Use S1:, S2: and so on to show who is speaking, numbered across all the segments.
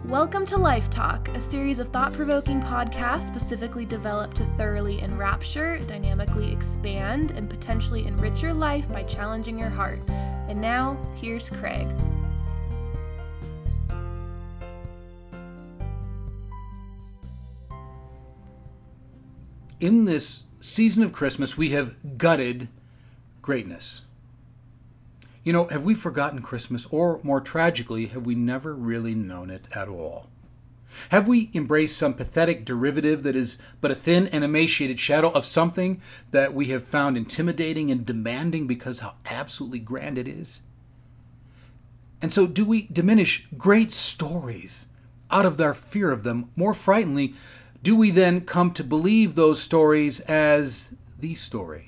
S1: Welcome to Life Talk, a series of thought-provoking podcasts specifically developed to thoroughly enrapture, dynamically expand, and potentially enrich your life by challenging your heart. And now, here's Craig.
S2: In this season of Christmas, we have gutted greatness. You know, have we forgotten Christmas? Or, more tragically, have we never really known it at all? Have we embraced some pathetic derivative that is but a thin and emaciated shadow of something that we have found intimidating and demanding because how absolutely grand it is? And so do we diminish great stories out of our fear of them? More frighteningly, do we then come to believe those stories as the story?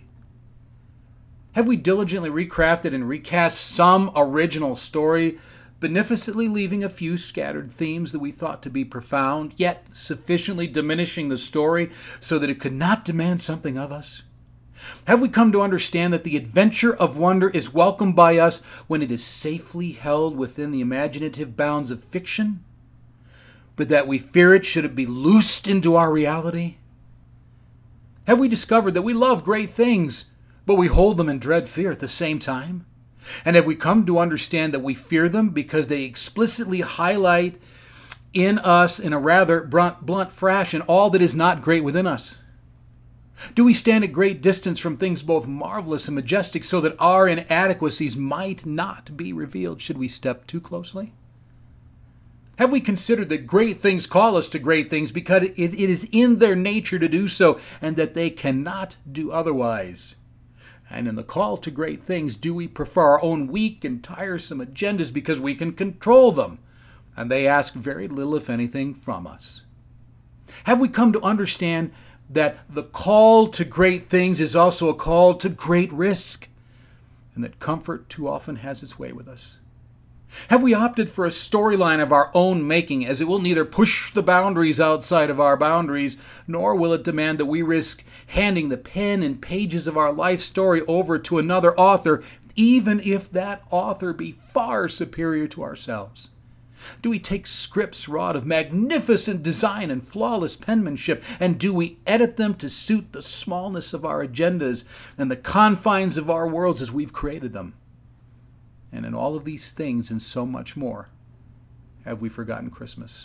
S2: Have we diligently recrafted and recast some original story, beneficently leaving a few scattered themes that we thought to be profound, yet sufficiently diminishing the story so that it could not demand something of us? Have we come to understand that the adventure of wonder is welcomed by us when it is safely held within the imaginative bounds of fiction, but that we fear it should it be loosed into our reality? Have we discovered that we love great things, but we hold them in dread fear at the same time? And have we come to understand that we fear them because they explicitly highlight in us, in a rather blunt fashion, all that is not great within us? Do we stand at great distance from things both marvelous and majestic so that our inadequacies might not be revealed should we step too closely? Have we considered that great things call us to great things because it is in their nature to do so and that they cannot do otherwise? And in the call to great things, do we prefer our own weak and tiresome agendas because we can control them, and they ask very little, if anything, from us? Have we come to understand that the call to great things is also a call to great risk, and that comfort too often has its way with us? Have we opted for a storyline of our own making, as it will neither push the boundaries outside of our boundaries, nor will it demand that we risk handing the pen and pages of our life story over to another author, even if that author be far superior to ourselves? Do we take scripts wrought of magnificent design and flawless penmanship, and do we edit them to suit the smallness of our agendas and the confines of our worlds as we've created them? And in all of these things and so much more, have we forgotten Christmas?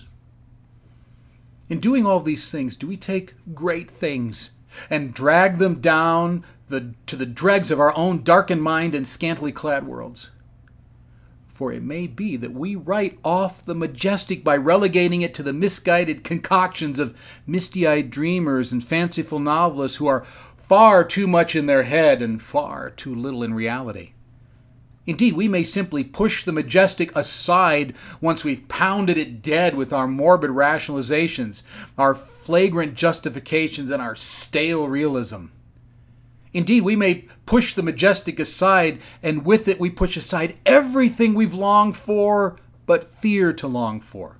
S2: In doing all these things, do we take great things and drag them down to the dregs of our own darkened mind and scantily clad worlds? For it may be that we write off the majestic by relegating it to the misguided concoctions of misty-eyed dreamers and fanciful novelists who are far too much in their head and far too little in reality. Indeed, we may simply push the majestic aside once we've pounded it dead with our morbid rationalizations, our flagrant justifications, and our stale realism. Indeed, we may push the majestic aside, and with it we push aside everything we've longed for but fear to long for.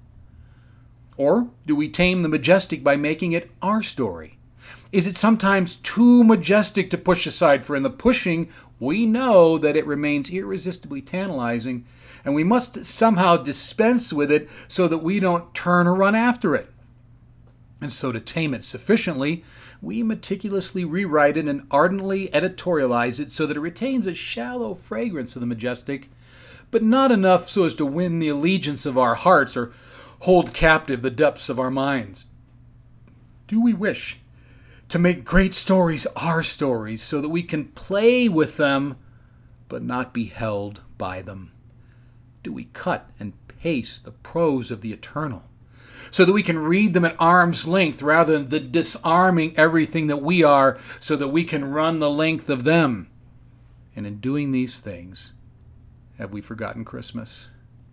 S2: Or do we tame the majestic by making it our story? Is it sometimes too majestic to push aside, for in the pushing we know that it remains irresistibly tantalizing, and we must somehow dispense with it so that we don't turn or run after it? And so to tame it sufficiently, we meticulously rewrite it and ardently editorialize it so that it retains a shallow fragrance of the majestic, but not enough so as to win the allegiance of our hearts or hold captive the depths of our minds. Do we wish to make great stories our stories so that we can play with them but not be held by them? Do we cut and paste the prose of the eternal so that we can read them at arm's length rather than disarming everything that we are so that we can run the length of them? And in doing these things, have we forgotten Christmas?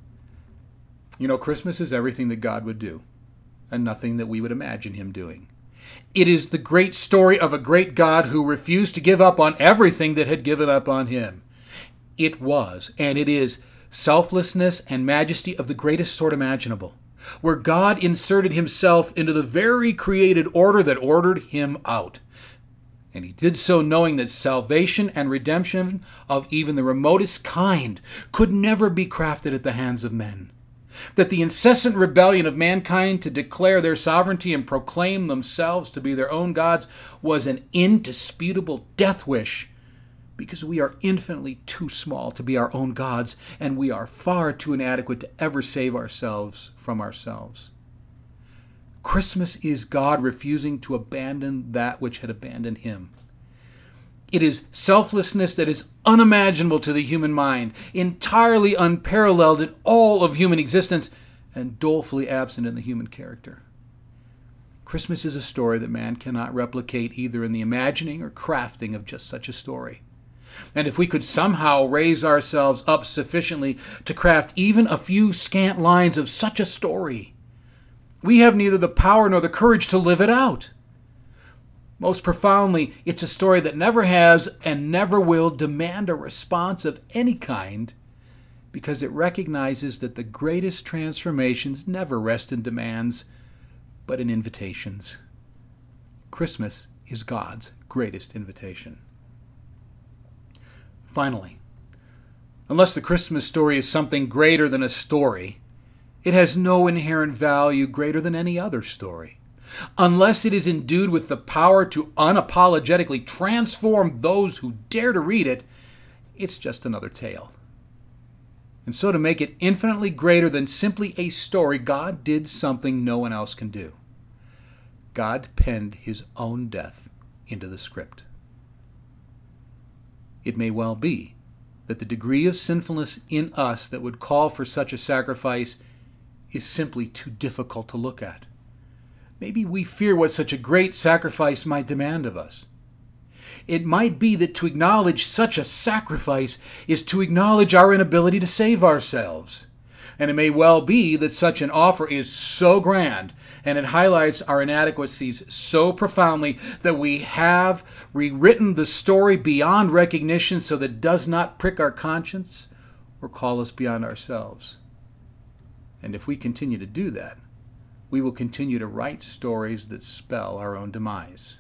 S2: You know, Christmas is everything that God would do and nothing that we would imagine him doing. It is the great story of a great God who refused to give up on everything that had given up on him. It was, and it is, selflessness and majesty of the greatest sort imaginable, where God inserted himself into the very created order that ordered him out. And he did so knowing that salvation and redemption of even the remotest kind could never be crafted at the hands of men. that the incessant rebellion of mankind to declare their sovereignty and proclaim themselves to be their own gods was an indisputable death wish, because we are infinitely too small to be our own gods, and we are far too inadequate to ever save ourselves from ourselves. Christmas is God refusing to abandon that which had abandoned him. It is selflessness that is unimaginable to the human mind, entirely unparalleled in all of human existence, and dolefully absent in the human character. Christmas is a story that man cannot replicate either in the imagining or crafting of just such a story. And if we could somehow raise ourselves up sufficiently to craft even a few scant lines of such a story, we have neither the power nor the courage to live it out. Most profoundly, it's a story that never has and never will demand a response of any kind, because it recognizes that the greatest transformations never rest in demands, but in invitations. Christmas is God's greatest invitation. Finally, unless the Christmas story is something greater than a story, it has no inherent value greater than any other story. Unless it is endued with the power to unapologetically transform those who dare to read it, it's just another tale. And so to make it infinitely greater than simply a story, God did something no one else can do. God penned his own death into the script. It may well be that the degree of sinfulness in us that would call for such a sacrifice is simply too difficult to look at. Maybe we fear what such a great sacrifice might demand of us. It might be that to acknowledge such a sacrifice is to acknowledge our inability to save ourselves. And it may well be that such an offer is so grand and it highlights our inadequacies so profoundly that we have rewritten the story beyond recognition so that it does not prick our conscience or call us beyond ourselves. And if we continue to do that, we will continue to write stories that spell our own demise.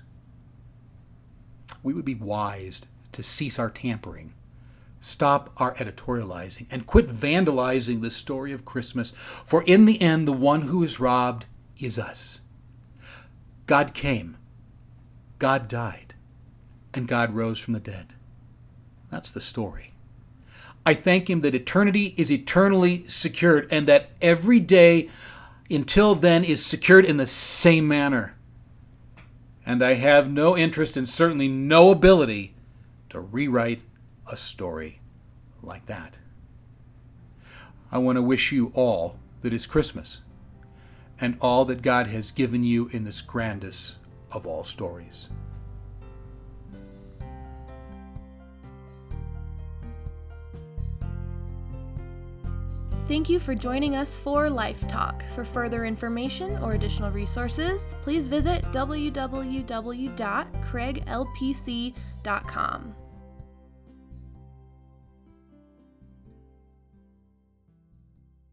S2: We would be wise to cease our tampering, stop our editorializing, and quit vandalizing the story of Christmas, for in the end, the one who is robbed is us. God came, God died, and God rose from the dead. That's the story. I thank him that eternity is eternally secured, and that every day until then is secured in the same manner. And I have no interest and certainly no ability to rewrite a story like that. I want to wish you all that is Christmas and all that God has given you in this grandest of all stories.
S1: Thank you for joining us for Life Talk. For further information or additional resources, please visit www.craiglpc.com.